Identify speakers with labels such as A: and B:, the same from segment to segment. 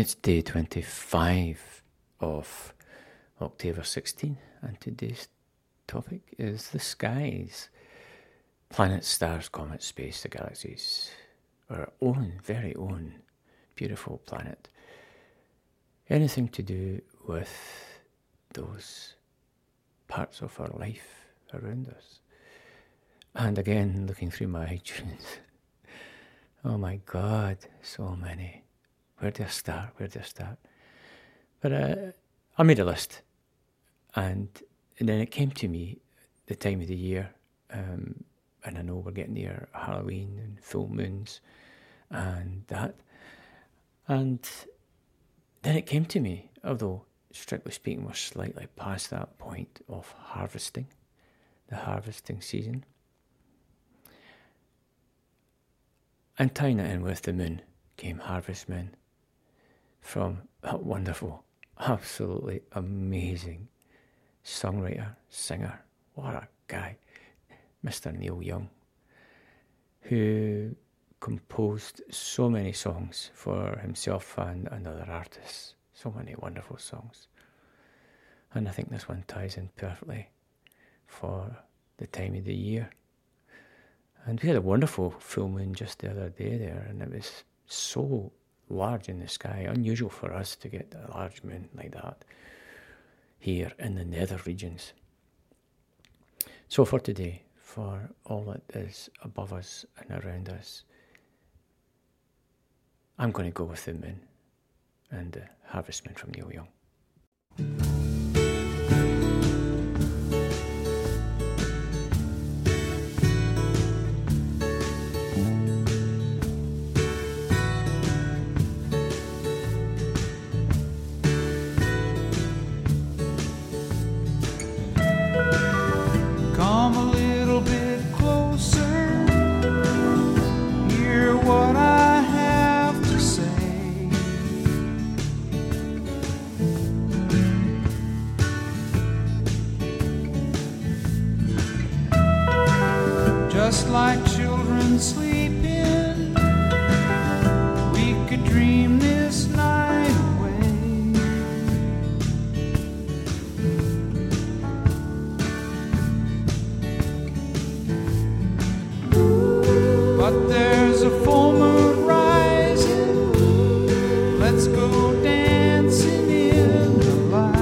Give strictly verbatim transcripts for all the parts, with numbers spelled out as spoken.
A: It's day twenty-five of October sixteenth, and today's topic is the skies. Planets, stars, comets, space, the galaxies. Our own, very own, beautiful planet. Anything to do with those parts of our life around us. And again, looking through my iTunes. Oh my God, so many. Where do I start? Where do I start? But uh, I made a list, and, and then it came to me the time of the year, um, and I know we're getting near Halloween and full moons and that, and then it came to me, although strictly speaking we're slightly past that point of harvesting, the harvesting season, and tying it in with the moon came Harvest Moon, from that wonderful, absolutely amazing songwriter, singer, what a guy, Mister Neil Young, who composed so many songs for himself and, and other artists, so many wonderful songs. And I think this one ties in perfectly for the time of the year. And we had a wonderful full moon just the other day there, and it was so large in the sky, unusual for us to get a large moon like that here in the nether regions. So for today, for all that is above us and around us, I'm going to go with the moon and the Harvest Moon from Neil Young.
B: Just like children sleeping, we could dream this night away. But there's a full moon rising, let's go dancing in the light.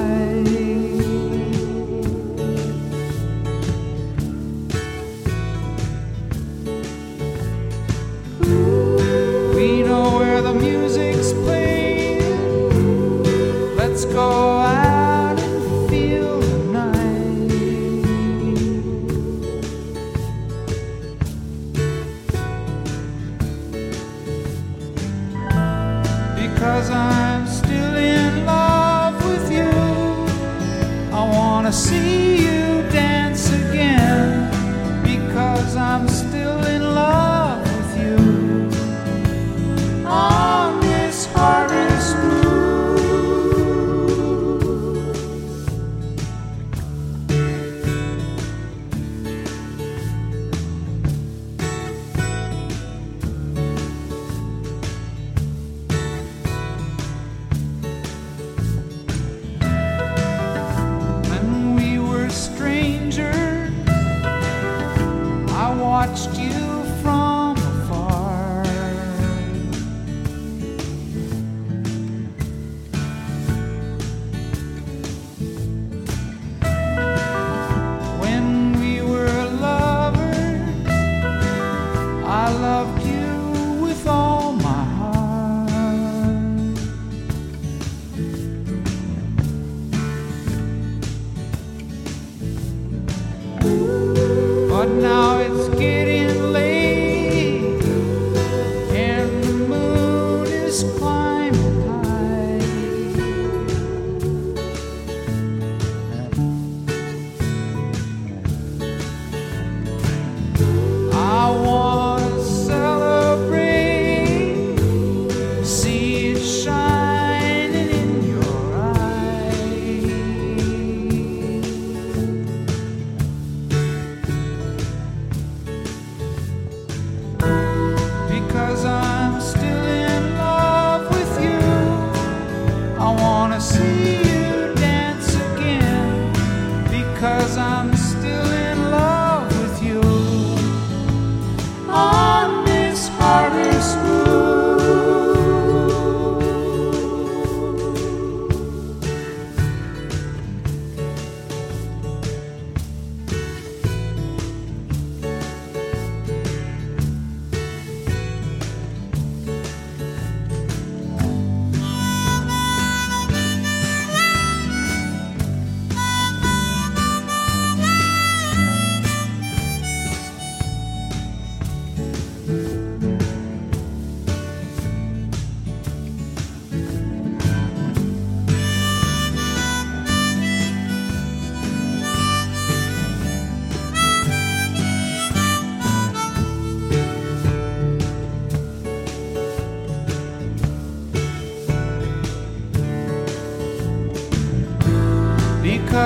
B: The music's playing, let's go out and feel the night. Because I'm still in love with you, I wanna see you dance again. Because I'm still in love with you on this harvest moon. When we were strangers, I watched you from afar. When we were lovers, I loved you with all my heart. But now it's getting late,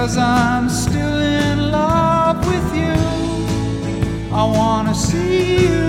B: because I'm still in love with you. I wanna see you